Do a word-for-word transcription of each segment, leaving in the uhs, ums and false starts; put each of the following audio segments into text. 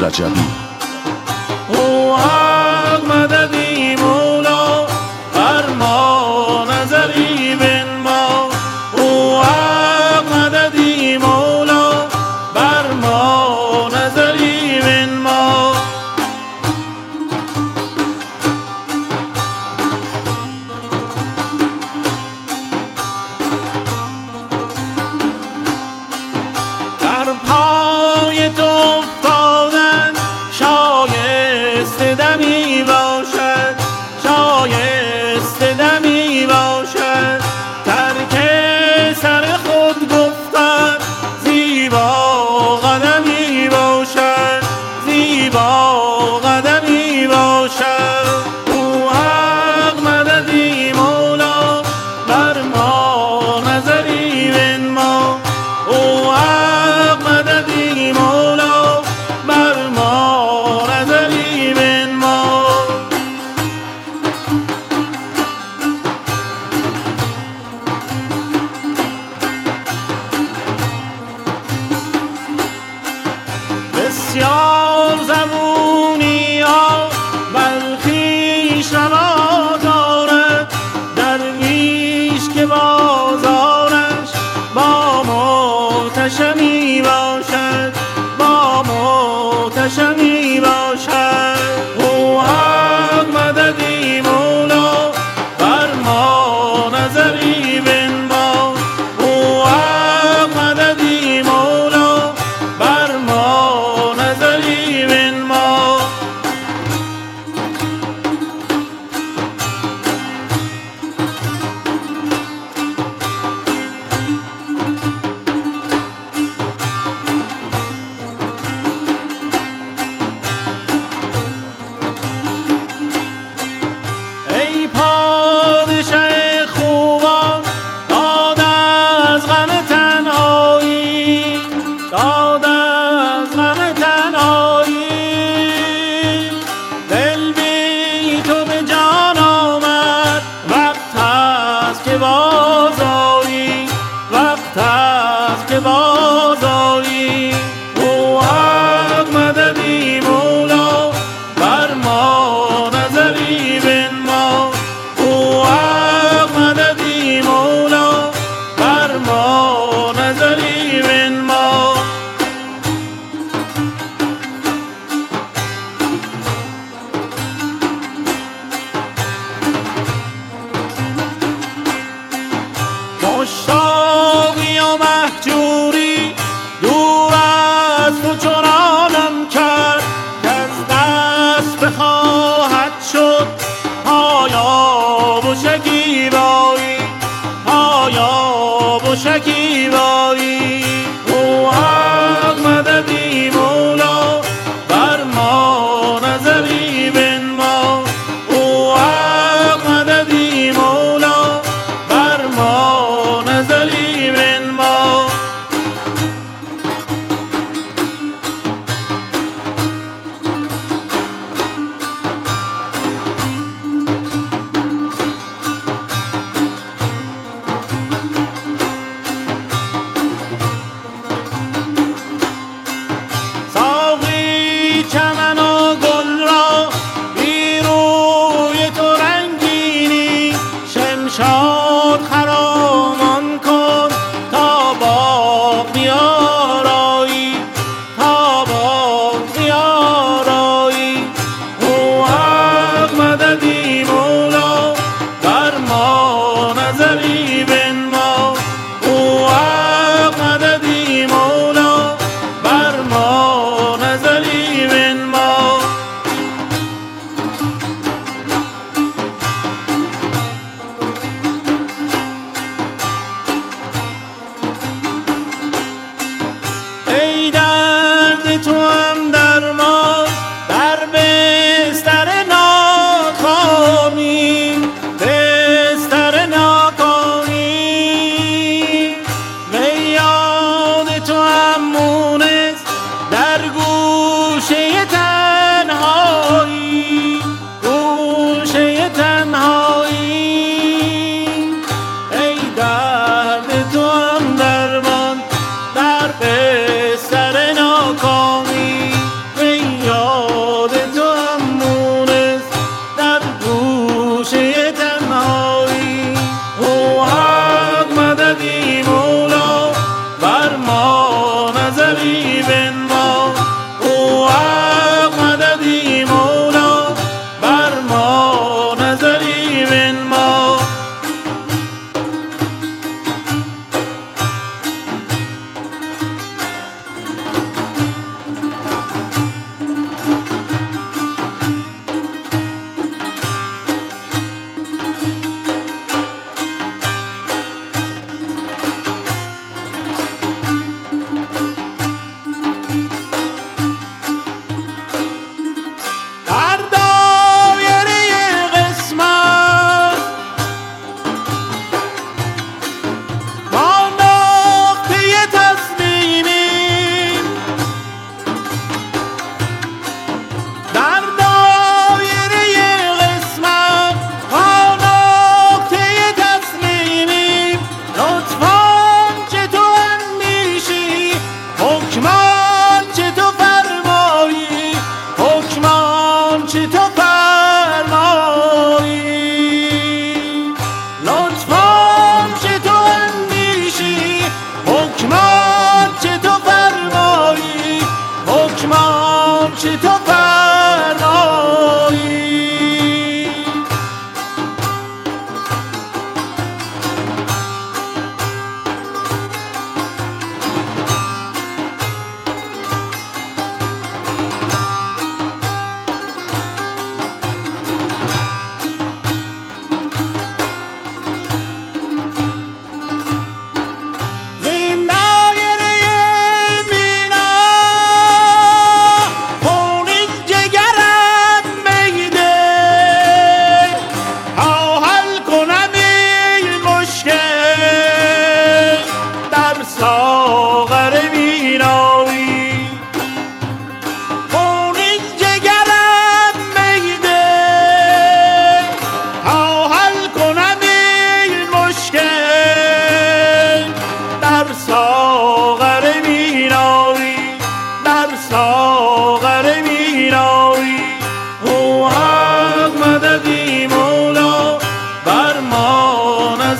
رجبی. او حق مددی مولا بر ما نظری بنما. او حق مددی مولا بر ما نظری بنما. در پای تو افتادن شایسته دمی باشد، شایسته دمی باشد. ترک سر خود گفتن زیبا قدمی باشد، زیبا قدمی باشد. او حق مددی مولا بر ما نظری بنما. او حق مددی مولا بر ما نظری بنما. بسیار زبونی ها بر خویش روا دارد، درویش که بازارش با محتشمی باشد، با محتشمی باشد. او حق مددی مولا بر ما نظری بنما. او حق مددی مولا بر ما نظری بنما. ای پادشه خوبان داد از غم تنهایی، داد از غم تنهایی. دل بی تو به جان آمد، وقت هست که بازآیی، وقت هست که بازآیی. او حق مددی مولا بر ما نظری بنما. او حق مددی مولا بر ما نظری بنما. مشتاقی و مهجوری دور از تو چنانم کرد، کز دست بخواهد شد پایاب و شکیبایی، پایاب و شکیبایی. او حق مددی مولا بر ما نظری بنما. او حق مددی مولا بر ما نظری بنما. ساقی چمن و گل را بی روی تو رنگینی، شمشاد خرامان کن تا باغ بیارایی، تا باغ بیارایی. او حق مددی مولا بر ما نظری بنما. او حق مددی مولا بر ما نظری بنما. ای درد تو هم درمان در بستر ناکامی، بستر ناکامی.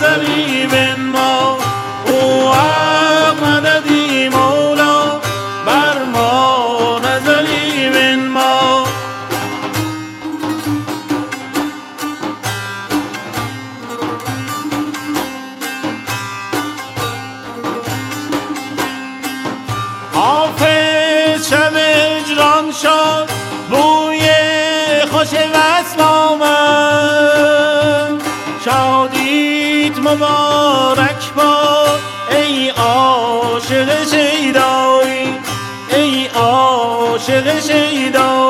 نظری بنما او حق مددی مولا بر ما نظری بنما حافظ شب اجران شد بوی خوش وصل آمد شادیت مبارک باد ای عاشق شیدایی ای عاشق شیدایی